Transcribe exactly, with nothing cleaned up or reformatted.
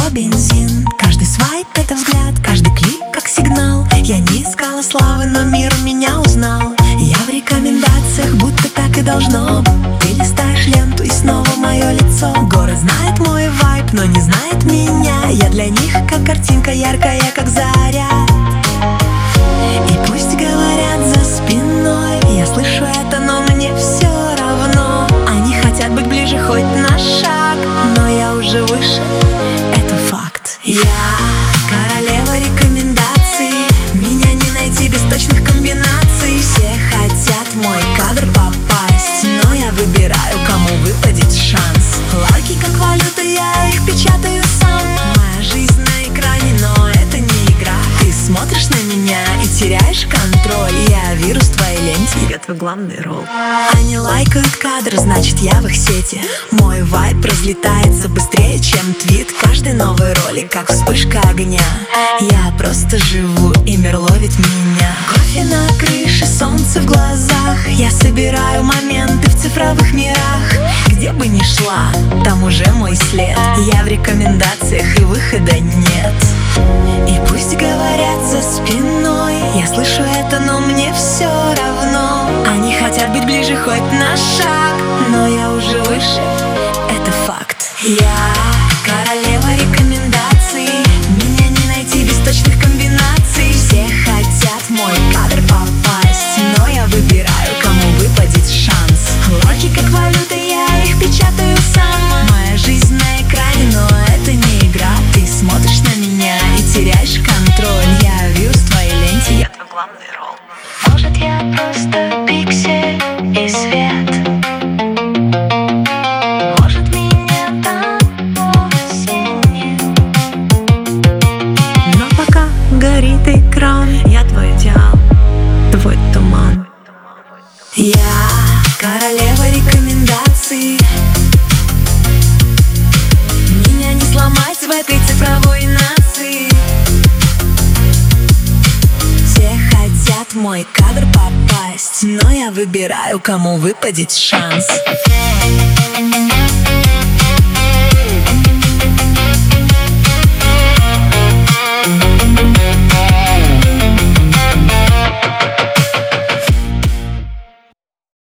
свой бензин. Каждый свайп — это взгляд, каждый клик как сигнал. Я не искала славы, но мир меня узнал. Я в рекомендациях, будто так и должно. Ты листаешь ленту и снова мое лицо. Город знает мой вайб, но не знает меня. Я для них как картинка яркая, как заря. И пусть говорят за спиной, я слышу это, но мне все равно. Они хотят быть ближе хоть на шаг, но я уже выше, это факт. Я королева рекомендаций, меня не найти без точных комбинаций. Все хотят в мой кадр попасть, но я выбираю, кому выпадет шанс. Лайки как валюта, я их печатаю сам. Моя жизнь на экране, но это не игра. Ты смотришь на меня и теряешь контроль. Я вирус в твоей ленте, я твой главный ролл. Они лайкают кадр, значит я в их сети. Мой вайб разлетается быстрее, чем твит. Каждый новый ролик, как вспышка огня. Я просто живу, и мир ловит меня. Кофе на крыше, солнце в глазах. Я собираю моменты в цифровых мирах. Где бы ни шла, там уже мой след. Я в рекомендациях, и выхода нет. И пусть говорят за спиной, я слышу это, но мне все равно. Они хотят быть ближе хоть на шаг, но я уже выше, это факт. Я королева рекомендаций, меня не найти без точных комбинаций. Все хотят в мой кадр попасть, но я выбираю, кому выпадет шанс. Лайки как валюта, я их печатаю сам. Моя жизнь на экране, но это не игра. Ты смотришь на меня и теряешь контроль. Я вирус в твоей ленте, я твой главный ролл. Может, я просто пиксель и свет. Может, меня там вовсе нет. Но пока горит экран, я твой идеал, твой туман. Я королева рекомендаций, меня не сломать в этой цифровой нации. Все хотят в мой кадр попасть, но я выбираю, кому выпадет шанс.